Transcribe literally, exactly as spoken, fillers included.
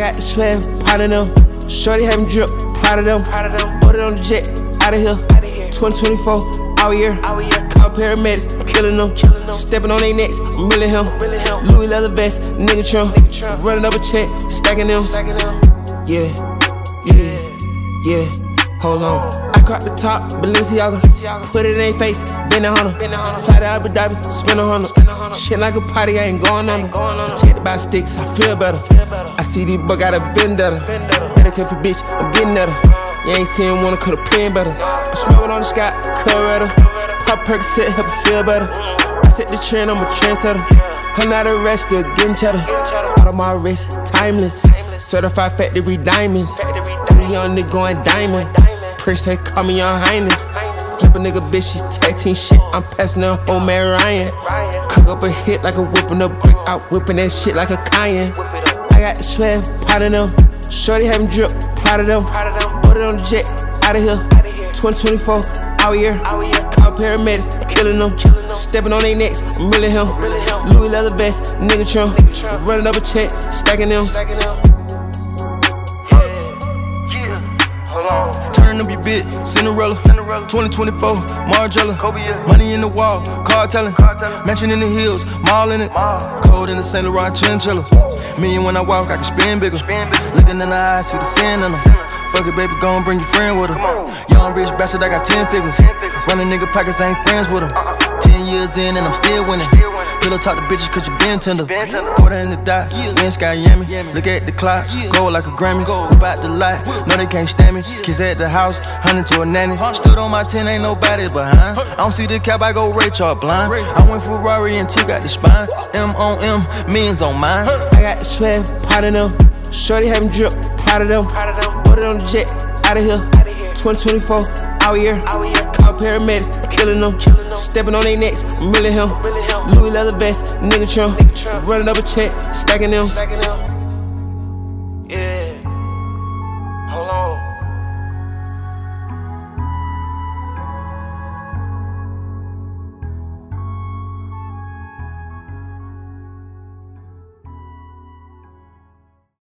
got the swag, part of them. Shorty having drip, proud of them. Put it on the jet, out of here. twenty twenty-four, out here. Call paramedics, I'm killing them. Stepping on their necks, I'm really him. Louis leather vest, nigga trim. Running up a check, stacking them. Yeah, yeah, yeah. Hold on. I caught the top, Balenciaga. Put it in their face, bend it on them. Fly to Abu Dhabi, spin a hundred. Shit like a party, I ain't going under. Protected by sticks, I feel better. I see these bugs got a vendetta. Better careful, bitch, I'm getting at her. You ain't seen one, coulda pin better. I'm smoking on the sky, Coretta. Pop Percocet, help it feel better. I set the trend, I'm a trendsetter. I'm not arrested, getting cheddar. Out of my wrist, timeless. Certified factory diamonds. Three young nigga going diamond. Prince, they call me your highness. Flip a nigga bitch, she tag team shit. I'm passing her home, Mary Ryan. Cook up a hit like a whipping a brick. Out whipping that shit like a Cayenne. I got the swag, part of them. Shorty having drip, proud of them. Put it on the jet, out of here. twenty twenty-four, out here. Call paramedics, I'm killing them. Stepping on their necks, I'm really him. Louis leather vest, nigga trim. Running up a check, stacking them. Turning up your bit, Cinderella. twenty twenty-four, Margiela. Money in the wall, car telling. Mansion in the hills, mall in it. Cold in the Saint Laurent chinchilla. Me and when I walk, I can spin bigger. Looking in the eyes, see the sin in them. Fuck it, baby, gon' bring your friend with her. Young rich bastard, I got ten figures. Running nigga pockets, I ain't friends with them. Ten years in and I'm still winning. Pillow talk to bitches cause you been tender. Put her in the dot, wind sky yummy. Look at the clock, gold like a Grammy. Whip out the lot, no they can't stand me. Kids at the house, hunting to a nanny. Stood on my ten, ain't nobody behind. I don't see the cap, I go Ray Charles blind. I went Ferrari and two got the spine. M on M, millions on mine. I got the swag, part of them. Shorty having drip, proud of them. Put it on the jet, out of here. twenty twenty-four, out here. Call paramedics, I'm killing them. Stepping on their necks, I'm really him. Louis leather vest, nigga trim. Running up a check, stacking them.